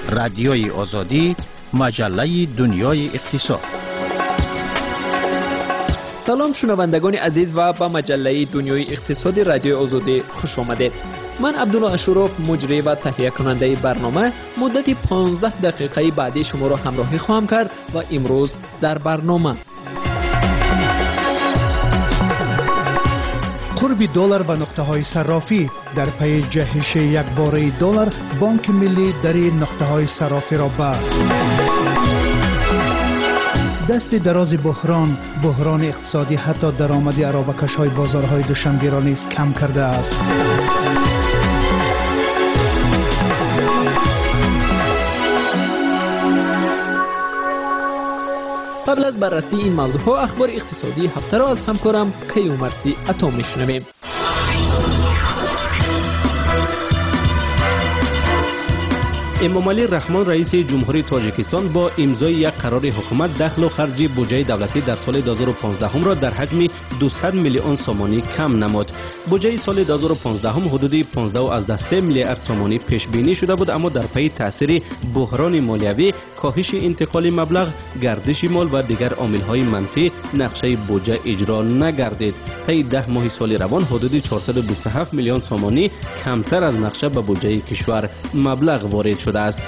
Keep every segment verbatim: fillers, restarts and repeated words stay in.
رادیوی آزادی، مجله دنیای اقتصاد. سلام شنوندگان عزیز و به مجله دنیای اقتصادی رادیوی آزادی خوش آمدید. من عبدالله اشرف، مجری و تهیه کننده برنامه، مدت پانزده دقیقه بعدی شما را همراهی خواهم کرد و امروز در برنامه قرب دلار به نقطه های صرافی. در پی جهش یک باره دلار، بانک ملی در نقطه های صرافی را بست. دست دراز بحران بحران اقتصادی حتی درآمد ارابکش های بازارهای دوشنبه را نیز کم کرده است. قبل از بررسی این موضوع ها، اخبار اقتصادی هفته را از همکارم کیومرثی عطا میشنویم. امامعلی رحمان رئیس جمهوری تاجیکستان با امضای یک قرار حکومت دخل و خرج بودجه دولتی در سال دو هزار و پانزده را در حجم دویست میلیون سومانی کم نمود. بودجه سال دو هزار و پانزده حدود پانزده و از سه میلیارد سومانی پیش بینی شده بود، اما در پی تاثیر بحران مالیوی، کاهش انتقال مبلغ، گردش مال و دیگر عامل‌های منفی نقشه بودجه اجرا نگردید. طی ده ماه سال روان حدود چهارصد و بیست و هفت میلیون سومانی کمتر از نقشه به بودجه کشور مبلغ وارد شده است.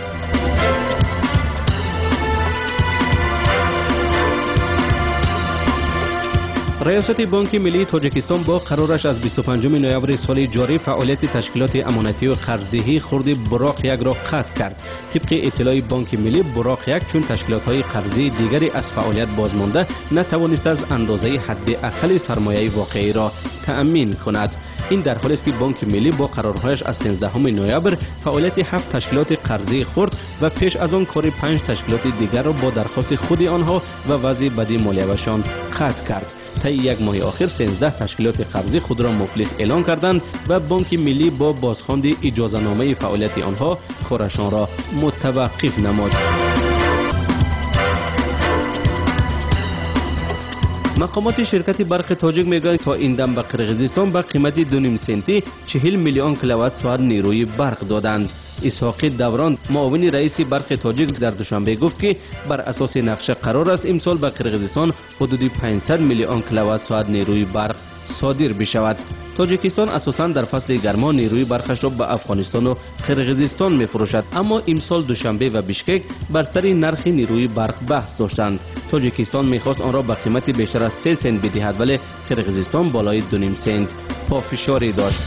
ریاست بانک ملی تاجیکستان با قرارش از بیست و پنجم نوامبر سال جاری فعالیت تشکیلات امانتی و قرضدهی خرد براق یک را قطع کرد. طبق اطلاع بانک ملی، براق یک چون تشکیلات‌های قرضی دیگری از فعالیت بازمانده نتوانست از اندازه حداقل سرمایه واقعی را تأمین کند. این در حالی است که بانک ملی با قرارهایش از سیزدهم نوامبر فعالیت هفت تشکیلات قرضی خرد و پیش از آن کار پنج تشکیلات دیگر را با درخواست خود آنها و وضع بدی مالیویشان قطع کرد. طی یک ماه آخر سیزده تشکیلات قرضی خود را مفلس اعلان کردند و بانک ملی با بازخواند اجازه نامه فعالیت آنها کارشان را متوقف نمود. مقامات شرکت برق تاجیک میگویند تا این دم به قرقیزستان به قیمت دو نیم سنتی چهل میلیون کیلووات ساعت نیروی برق دادند. اسحاق دوران، معاون رئیس برق تاجیک، در دوشنبه گفت که بر اساس نقشه قرار است امسال به قرقیزستان حدود پانصد میلیون کیلووات ساعت نیروی برق صادر بشود. تاجیکستان اساساً در فصل گرما نیروی برقش را به افغانستان و قرقیزستان می‌فروشد، اما امسال دوشنبه و بیشکک بر سر نرخ نیروی برق بحث داشتند. تاجیکستان می‌خواست آن را به قیمت بیشتر از سه سنت بدهد، ولی قرقیزستان بالای دو نیم سنت پافشاری داشت.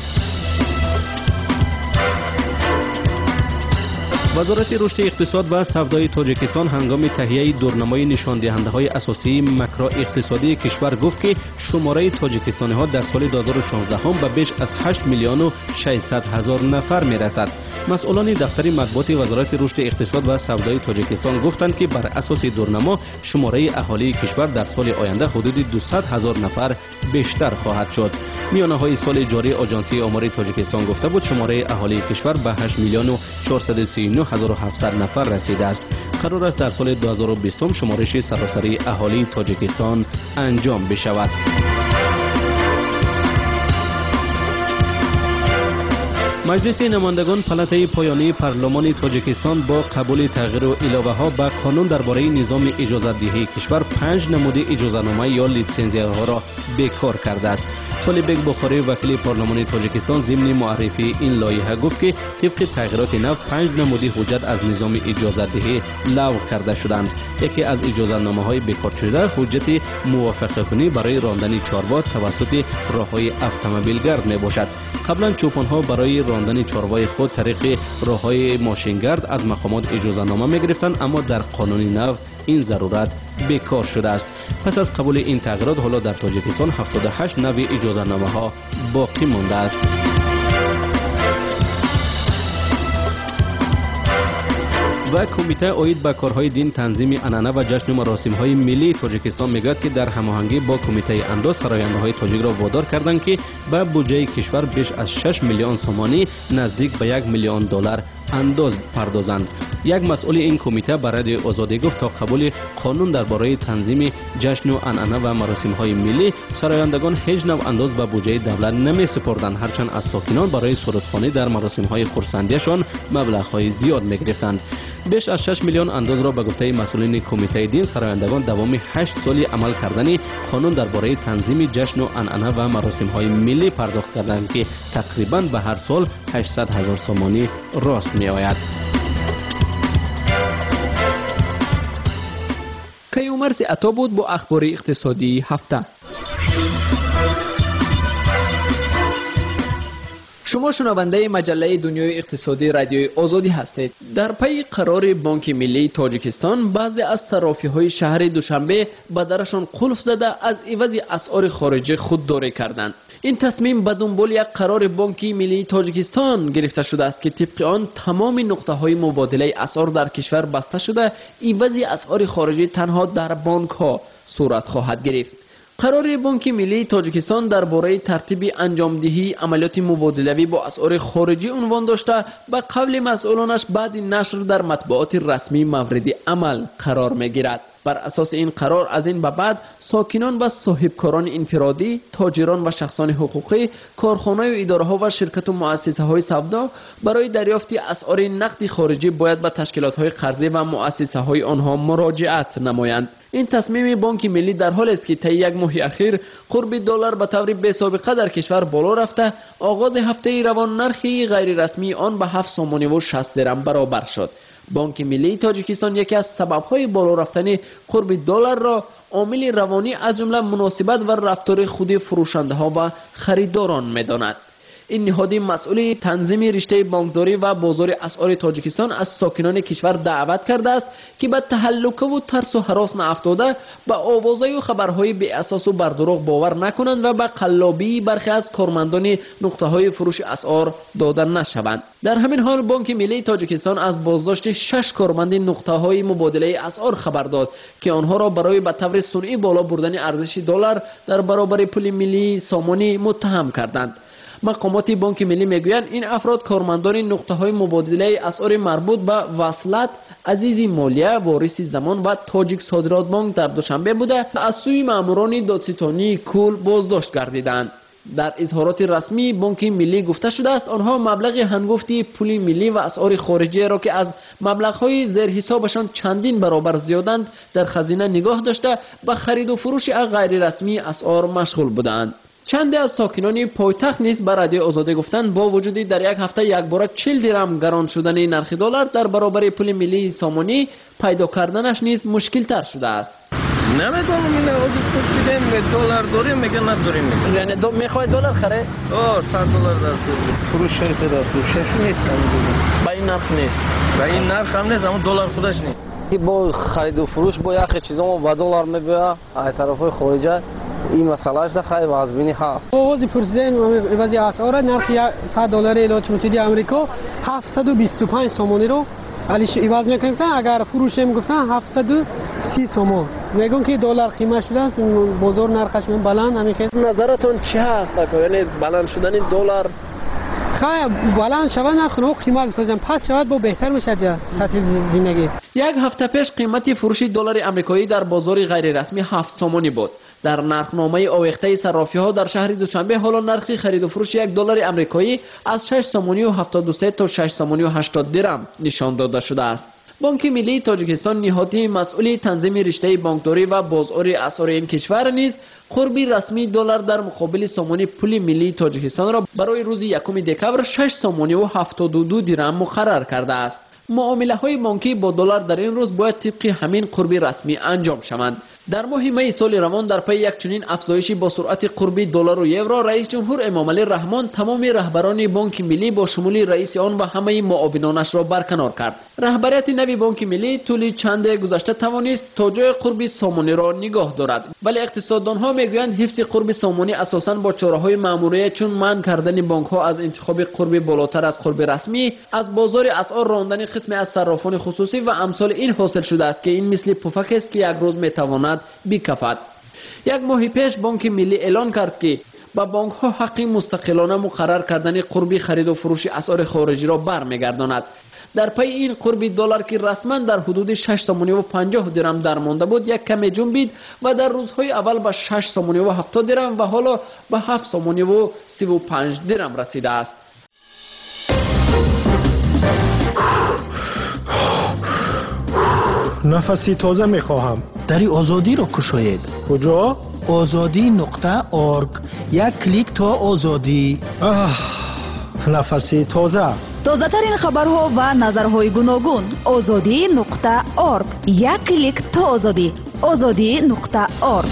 وزارت رشد اقتصاد و سودای تاجیکستان هنگام تهیه دورنمای نشان دهنده های اساسی ماکرو اقتصادی کشور گفت که شماره تاجیکستانی ها در سال دو هزار و شانزده هم به بیش از هشت میلیون و ششصد هزار نفر می رسد. مسئولان دفتر مطبوعات وزارت رشد اقتصاد و سودای تاجیکستان گفتند که بر اساس دورنما شماره اهالی کشور در سال آینده حدود دویست هزار نفر بیشتر خواهد شد. میانه های سال جاری آژانسی آمار تاجیکستان گفته بود شماره اهالی کشور به هشت میلیون و چهارصد و سی و نه هزار و هفتصد نفر رسیده است. قرار است در سال دو هزار و بیست شمارش سراسری اهالی تاجیکستان انجام بشود. مجلس نمایندگان پلته پایانی پارلمان تاجیکستان با قبول تغییر و علاوه ها به قانون درباره نظام اجازه دهی کشور پنج نمود اجازه نامه یا لیسنسیه ها را بیکار کرده است. طالب بخاری وکیل پارلمان تاجیکستان ضمن معرفی این لایحه گفت که طبق تغییرات نو پنج نمودی حجت از نظام اجازه دهی لغو کرده شدند. یکی از اجازه نامه های بیکار شده حجت موافقه کنی برای راندن چهارپا توسط راههای اتومبیل گرد می باشد. قبلا چوپان ها برای راندن چهارپای خود طریق راههای ماشین گرد از مقامات اجازه نامه می گرفتند، اما در قانون نو این ضرورت بیکار شده است. پس از قبول این تغییرات حالا در تاجیکستان هفتاد و هشت نوع اجازه نامه ها باقی مانده است. و کمیته عاید به کارهای دین، تنظیم عنعنه و جشن و مراسم‌های ملی تاجیکستان میگوید که در هماهنگی با کمیته انداز سراینده‌های تاجیک را وادار کردند که به بودجه کشور بیش از شش میلیون سومانی نزدیک به یک میلیون دلار انداز پردازند. یک مسئول این کمیته به رادیو آزادی گفت تا قبول قانون درباره تنظیم جشن و عنعنه و مراسم‌های ملی سرایندگان هیچ نوع انداز به بودجه دولت نمی‌سپردند، هرچند از ساکنان برای سرودخوانی در مراسم‌های خرسندیشان مبلغ‌های زیاد می‌گرفتند. بیش از شش میلیون اندوز را به گفته مسئولین کمیته دین سرایندگان دوام هشت سالی عمل کردن قانون درباره تنظیم جشن و عنعنه و مراسم های ملی پرداخت کردند که تقریبا به هر سال هشتصد هزار سومانی راست می آید. کیومرث عطا بود با اخبار اقتصادی هفته. شما شنونده مجله دنیای اقتصادی رادیوی آزادی هستید. در پی قرار بانک ملی تاجیکستان بعضی از صرافی‌های شهر دوشنبه به درشان قلف زده از عوض اسعار خارجی خودداری کردند. این تصمیم به دنبال یک قرار بانک ملی تاجیکستان گرفته شده است که طبق آن تمام نقطه‌های مبادله اسعار در کشور بسته شده، عوض اسعار خارجی تنها در بانک‌ها صورت خواهد گرفت. قرار بانک ملی تاجیکستان درباره ترتیب انجامدهی عملیات مبادله‌ای با اسعار خارجی عنوان داشته، به قول مسئولانش بعد نشر در مطبوعات رسمی مورد عمل قرار می‌گیرد. بر اساس این قرار از این به بعد ساکنان و صاحبکاران انفرادی، تاجران و شخصان حقوقی، کارخانه‌های و اداره‌ها و شرکت و مؤسسه‌های سودا برای دریافت اسعار نقدی خارجی باید به تشکیلات‌های قرضه و مؤسسه‌های آنها مراجعت نمایند. این تصمیم بانک ملی در حالی است که طی یک ماه اخیر قرب دلار به طور بی‌سابقه در کشور بالا رفته، آغاز هفته روان نرخی غیر رسمی آن به هفت سومانی و شصت درم برابر شد. بانک ملی تاجیکستان یکی از سبب‌های بالا رفتن قرب دلار را عامل روانی از جمله مناسبت و رفتار خود فروشنده‌ها و خریداران می‌داند. این نهاد مسئول تنظیم رشته بانکداری و بازار اسعار تاجیکستان از ساکنان کشور دعوت کرده است که به تهلکه و ترس و هراس نیفتاده، به آوازهای و خبرهای بی اساس و بر دروغ باور نکنند و به قلابی برخی از کارمندان نقطه‌های فروش اسعار داده نشوند. در همین حال بانک ملی تاجیکستان از بازداشت شش کارمند نقطه‌های مبادله اسعار خبر داد که آنها را برای به طور صنعی بالا بردن ارزش دلار در برابر پول ملی سامانی متهم کردند. مقامات بانک ملی میگویند این افراد کارمندان نقطه‌های مبادله اسعار مربوط به وصلت، عزیزی مالیه، وارث زمان و تاجیک صادرات بانک در دوشنبه بوده از سوی ماموران دادستانی کل بازداشت گردیدند. در اظهارات رسمی بانک ملی گفته شده است آنها مبلغ هنگفتی پول ملی و اسعار خارجی را که از مبلغ‌های زیر حسابشان چندین برابر زیادند در خزینه نگاه داشته به خرید و فروش غیر رسمی اسعار مشغول بودند. چند از ساکنان پایتخت نیز به رادیو آزادی گفتند با وجود در یک هفته یک بار چهل درم گران شدن نرخ دلار در برابر پول ملی سامانی، پیدا کردنش نیز مشکل تر شده است. نمیدونم این آزی پرسیدیم دلار داریم میگن نداریم میگن. یعنی دو میخوای دلار خره؟ آه صد دلار در فروش شش در فروشش نیست. با این نرخ نیست. با این نرخ هم نیست، اما دلار خودش نیست. با خرید و فروش با یک چیزا ما با دلار میبیا از طرفای خارجی این مسئلهش در خیلی وازبینی هست. آغاز پرسیدن وضع اسعار نرخ صد دلار ایالات متحده آمریکا هفتصد و بیست و پنج سومانی رو علیش عوض میکنن، اگر فروش هم گفتن هفتصد و سی سومون. میگن که دلار قیمت شده است، بازار نرخش من بلند همیشه. نظرتون چی هست؟ یعنی بلند شدن دلار خیلی بلند شود نکنه و قیمت بسازن پس شود با بهتر میشد سطح زندگی. یک هفته پیش قیمت فروش دلار آمریکایی در بازار غیر رسمی هفت سومانی بود. در نرخنامه آویخته صرافی‌ها در شهر دوشنبه حالا نرخ خرید و فروش یک دلار آمریکایی از شش سومانی و هفتاد و سه تا شش سومانی و هشتاد درم نشان داده شده است. بانک ملی تاجیکستان نهاد مسئول تنظیم رشته بانکداری و بازار اسعار این کشور نیز قربی رسمی دلار در مقابل سومانی پول ملی تاجیکستان را برای روز یکم دکمبر شش سومانی و هفتاد و دو درم مقرر کرده است. معامله های بانکی با دلار در این روز باید طبق همین قربی رسمی انجام شوند. در ماه می سال روان در پی یک چنین افزایشی با سرعت قربی دلار و یورو، رئیس جمهور امامعلی رحمان تمام رهبران بانک ملی با شمول رئیس آن و همه معاونانش را برکنار کرد. رهبریت نوی بانک ملی طول چند گذشته توانست تا جای قربی سامانی را نگاه دارد، ولی اقتصاددانها میگویند حفظ قربی سامانی اساساً با چاره‌های ماموریه چون منع کردن بانک‌ها از انتخاب قربی بالاتر از قرب رسمی، از بازار اسعار راندن قسم از صرافان خصوصی و امثال این حاصل شده است که این مثل پفک است که یک روز میتواند بیکفد. یک ماه پیش بانک ملی اعلان کرد که با بانک ها حق مستقلانه مقرر کردن قربی خرید و فروش اسعار خارجی را برمیگرداند. در پی این قربی دلار که رسما در حدود شش سومانی و پنجاه درم درمانده بود یک کمی جنبید و در روزهای اول به شش سومانی و هفتاد درم و حالا به هفت سومانی و سی و پنج درم رسیده است. نفسی تازه میخواهم. دری آزادی را کشاید. کجا؟ آزادی نقطه ارگ. یک کلیک تا آزادی. آه، نفسی تازه. تازه ترین خبرها و نظرهای گوناگون. آزادی نقطه ارگ. یک کلیک تا آزادی. آزادی نقطه ارگ.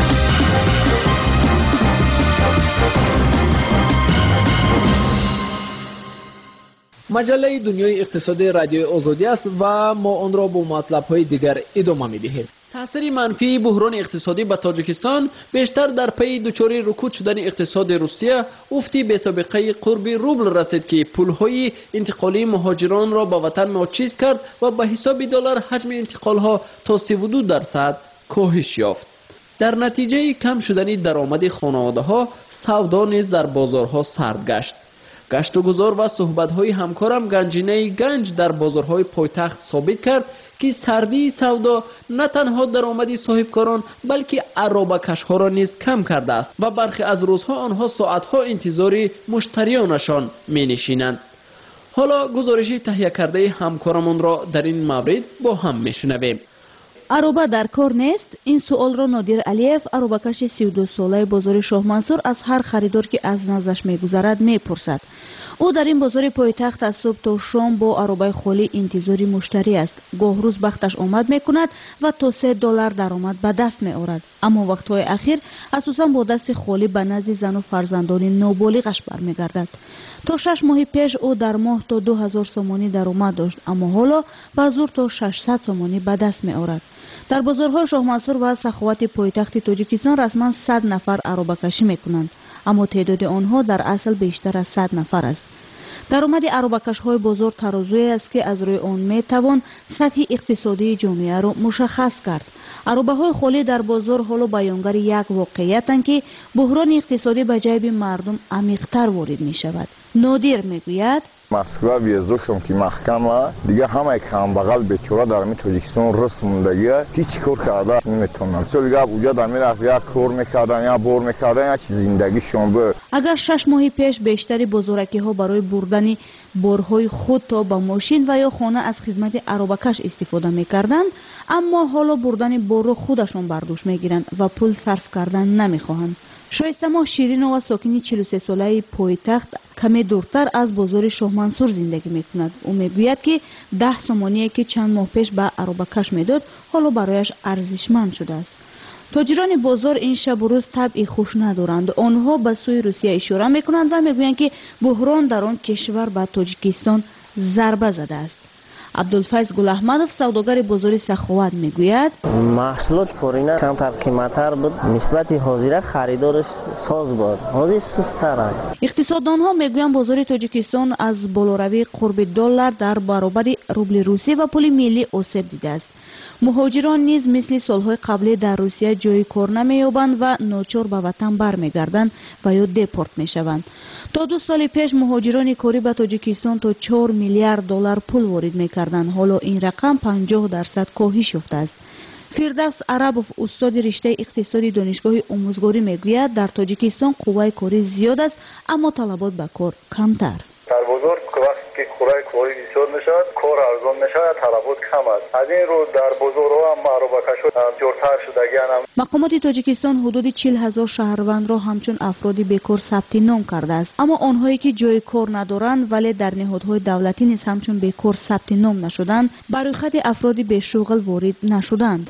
مجله دنیای اقتصادی رادیوی آزادی است و ما آن را با مطلب‌های دیگر ادامه می‌دهیم. تاثیر منفی بحران اقتصادی به تاجیکستان بیشتر در پی دچار رکود شدن اقتصاد روسیه افتی به سابقه قرب روبل رسید که پول‌های انتقالی مهاجران را به وطن ناچیز کرد و به حساب دلار حجم انتقال‌ها تا سی و دو درصد کاهش یافت. در نتیجه کم شدن درآمد خانواده‌ها، سودا نیز در بازارها سرد گشت. گشت و گذار و صحبت‌های همکارم گنجینه گنج در بازارهای پایتخت ثابت کرد که سردی سودا نه تنها درآمد صاحبکاران بلکه عرابه‌کش‌ها را نیز کم کرده است و برخی از روزها آنها ساعت‌ها انتظار مشتریانشان می‌نشینند. حالا گزارش تهیه کرده همکارمان را در این مورد با هم می‌شنویم. عروبه در کار نیست؟ این سوال را نادر علیف، عروبه‌کش سی و دو ساله بازار شاه منصور از هر خریدار که از نزدش می‌گذرد می‌پرسد. او در این بازار پایتخت از صبح تا شام با عروبه خالی انتظاری مشتری است. گاه روز بختش آمد می‌کند و تا سه دلار درآمد به دست می‌آورد. اما وقت‌های اخیر اساساً با دست خالی به نزد زن و فرزندان نابالغش برمیگردد. تا شش ماه پیش او در ماه تا دو هزار سومانی درآمد داشت، اما حالا به زور تا ششصد سومانی به دست می‌آورد. در بازارهای شاه منصور و سخاوت پایتخت تاجیکستان رسما صد نفر عروبه‌کشی می‌کنند، اما تعداد آنها در اصل بیشتر از صد نفر است. درآمد عروبه‌کش‌های بازار ترازویی است که از روی آن می‌توان سطح اقتصادی جامعه را مشخص کرد. عروبه‌های خالی در بازار حالا بیانگر یک واقعیتند که بحران اقتصادی به جیب مردم عمیق‌تر وارد می‌شود. نادر می‌گوید مسکو ویزوشم که محکم است، دیگه همه کم بغل بیچاره در می تاجیکستان رس موندگیه، هیچ کار کرده نمیتونن. چون دیگه اونجا در میرفت یک کار میکردن یا بور میکردن یا چیز زندگیشون بود. اگر شش ماه پیش بیشتری بازارکی‌ها برای بردن بارهای خود تا به ماشین و یا خانه از خدمت عروبه‌کش استفاده میکردند، اما حالا بردن بار خودشون برداشت میگیرند و پول صرف کردن نمیخواهند. شایسته ما شیرین و ساکن چهل و سه ساله پایتخت کمی دورتر از بازار شاه منصور زندگی میکند. او میگوید که ده سومانی که چند ماه پیش به عروبه‌کش میداد حالا برایش ارزشمند شده است. تاجران بازار این شب و روز طبع خوش ندارند. آنها به سوی روسیه اشاره میکنند و میگویند که بحران در آن کشور به تاجیکستان ضربه زده است. عبدالفیض گل احمدов سوداگر بازار سخاوت میگوید محصولات پارینه کمتر قیمتتر بود، نسبت حاضره خریدارش ساز بود، حاضر سست‌تر است. اقتصاددانها میگویند بازار تاجیکستان از بالاروی قرب دلار در برابر روبل روسی و پول ملی آسیب دیده است. مهاجران نیز مثل سالهای قبلی در روسیه جای کار نمی‌یابند و ناچار به وطن برمیگردند و یا دپورت میشوند. تا دو سال پیش مهاجران کاری به تاجیکستان تا چهار میلیارد دلار پول وارد می‌کردند. حالا این رقم پنجاه درصد کاهش یافته است. فردوس عربوف استاد رشته اقتصادی دانشگاه آموزگاری میگوید در تاجیکستان قوه کاری زیاد است اما طلبات به کار کمتر. در بازار وقتی که قوه کاری زیاد میشود کار ارزان میشود، طلبات کم است. از این رو در بازارها هم عروبه‌کش‌ها جورتر شدگی‌اند. مقامات تاجیکستان حدود چهل هزار شهروند را همچون افرادی بیکار ثبت نام کرده است، اما آنهایی که جای کار ندارند ولی در نهادهای دولتی نیز همچون بیکار ثبت نام نشدند برای خط افرادی به شغل وارد نشدند.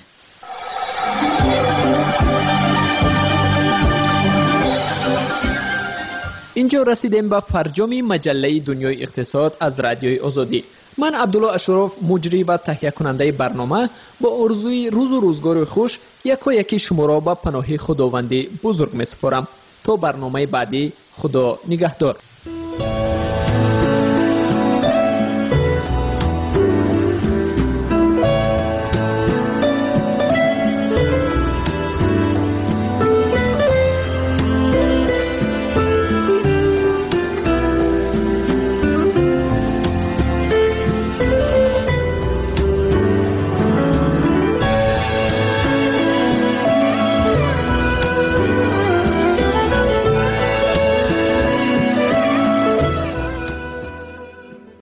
اینجا رسیدیم به فرجام مجله دنیای اقتصاد از رادیوی آزادی. من عبدالله اشرف مجری و تهیه کننده برنامه با آرزوی روز و روزگار خوش یکا یکی شما را به پناه خداوند بزرگ می سپارم. تا برنامه بعدی، خدا نگهدار.